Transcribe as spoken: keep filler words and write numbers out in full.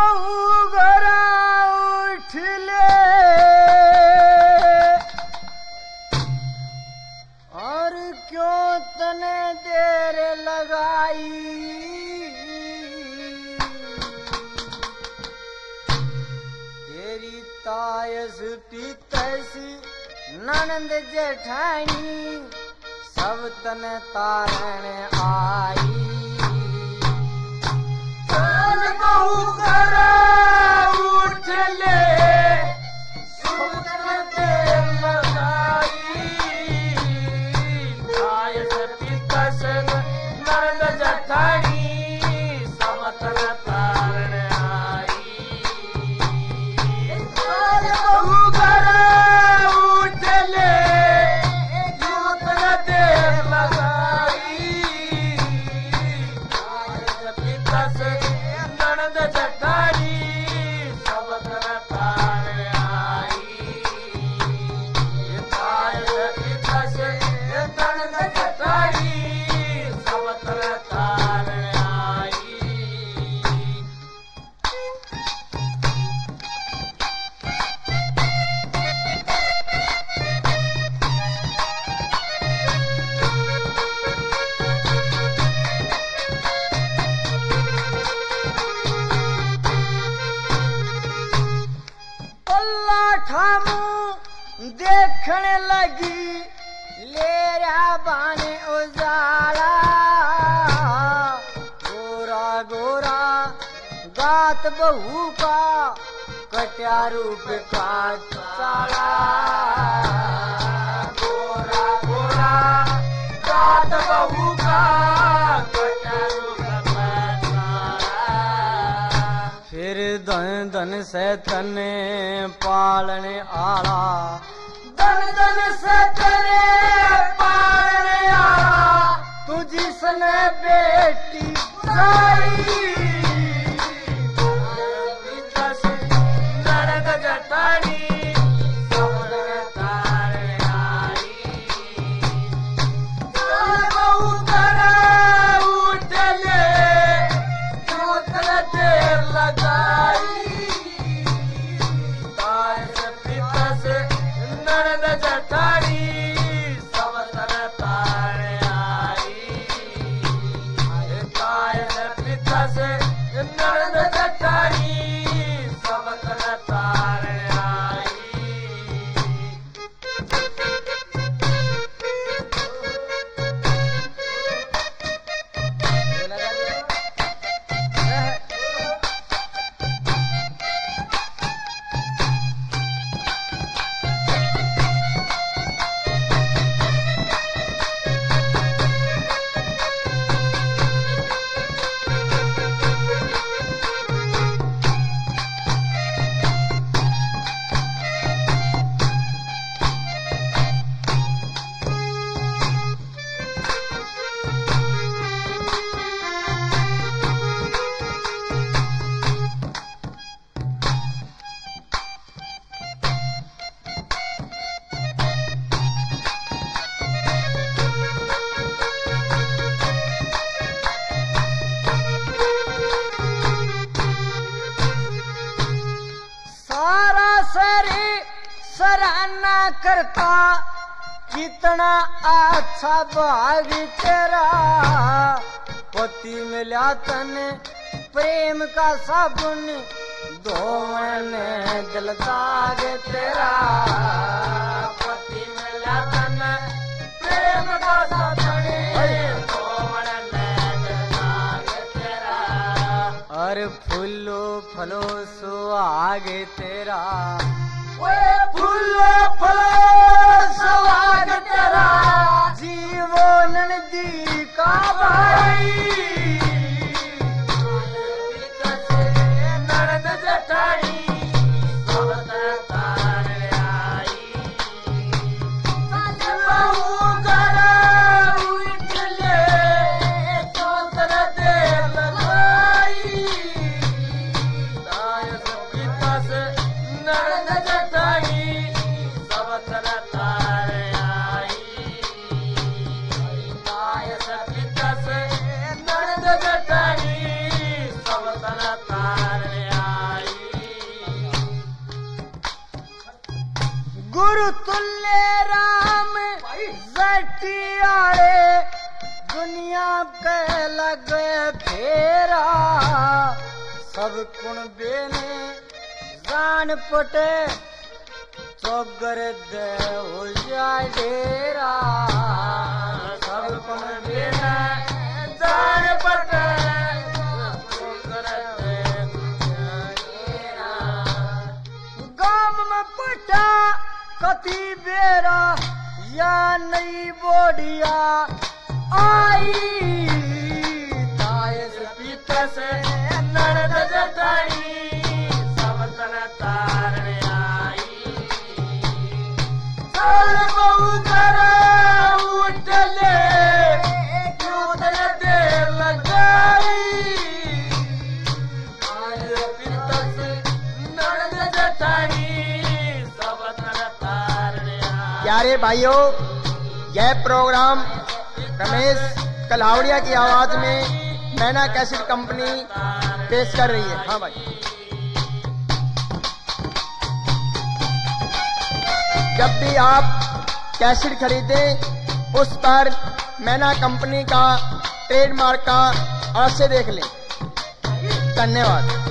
बहु घरा उठ ले और क्यों तने देर लगाई तेरी तायस पीतसी ननंद जेठानी सब तने तारण आई चल बहु घरा उठ ले सब तने देर लगाई तायस पीतस ननंद जेठानी सब तने तारण आई चल बहु घरा उठ ले देखने लगी लेरा बाने उजाला गोरा गोरा गात बहू का कट्या रूप का चाला गोरा गोरा गात बहू का कट्या रूप का चाला फिर धन धन से तने पालने आला धन धन से तेरे पालने आला तू जिसने बेटी जाई नरक जटानी सराहना करता कितना अच्छा भाग तेरा पति मिला तने प्रेम का साबुन धोने दिल दाग तेरा पति मिला तने प्रेम का साबुन धोने दिल दाग तेरा और फूलो फलो सुहाग तेरा फूलो फलो सुहाग तेरा जीवन नदी का भाई ननद जटाई बहु घरा उठ ले चौतर देर लगाई ननद जटाई सब के लगे फेरा सब कुणबे ने जान पटे चौगर दे हो जाए डेरा सब कुणबे ने जान पटे चौगर दे हो जाए डेरा गाम में पटा कति बेरा या नई बोडिया आई तायस पीता से नरद जटाई सब तन तारने आई चल बहु कर उठले क्यों तन दे लगाई तायस पीता से नरद जटाई सब तन तारने आई। प्यारे भाइयों, यह प्रोग्राम रमेश कलावड़िया की आवाज में मैना कैसेट कंपनी पेश कर रही है। हाँ भाई, जब भी आप कैसेट खरीदें उस पर मैना कंपनी का ट्रेडमार्क का अवश्य देख लें। धन्यवाद।